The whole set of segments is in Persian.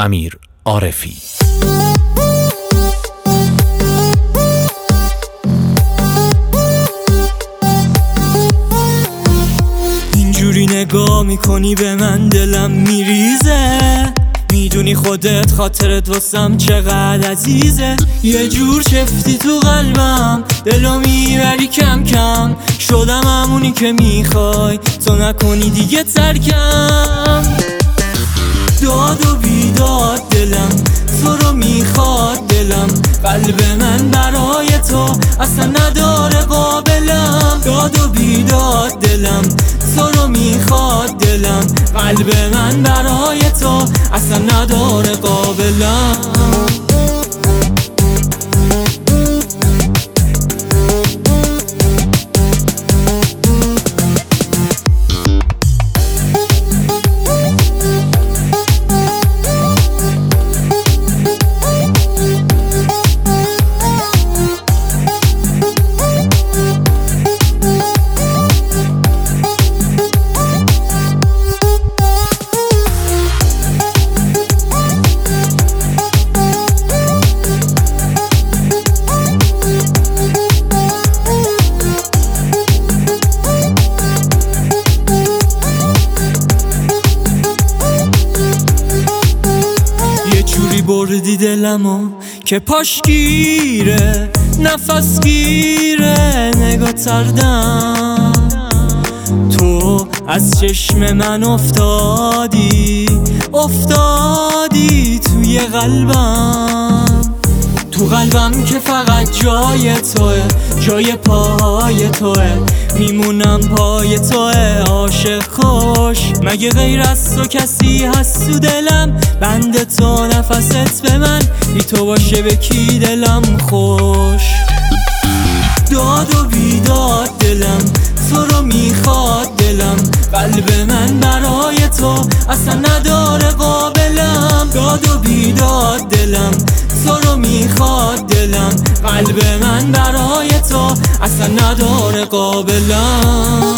امیر عارفی. اینجوری نگاه میکنی به من دلم میریزه، میدونی خودت خاطرت واسم چقدر عزیزه. یه جور چفتی تو قلبم، دلو میبری کم کم، شدم همونی که میخوای تو نکنی دیگه ترکم. داد و بیداد دلم تو رو میخواد، دلم قلب من برای تو اصلا نداره قابلم. داد و بیداد دلم تو رو میخواد، دلم قلب من برای تو اصلا نداره قابلم. بردی دلمو که پاش گیره، نفس گیره، نگاه تردم. تو از چشم من افتادی توی قلبم، تو قلبم که فقط جای توه، جای پای توه، میمونم پای توه. عاشق خوش مگه غیر از تو کسی هست تو دلم؟ بند تو نفست به من، بی تو باشه به کی دلم خوش. داد و بیداد دلم تو رو میخواد، دلم قلب من برای تو اصلا نداره قابلم. داد و بیداد دلم تو رو میخواد، دلم قلب من برای تو اصلا نداره قابلم.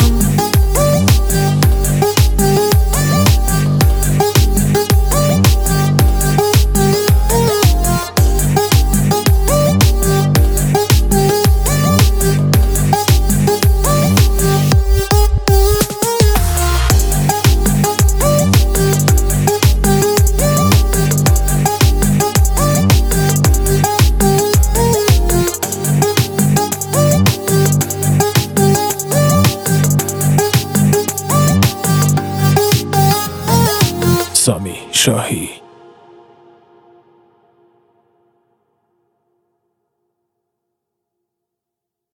سامی شاهی.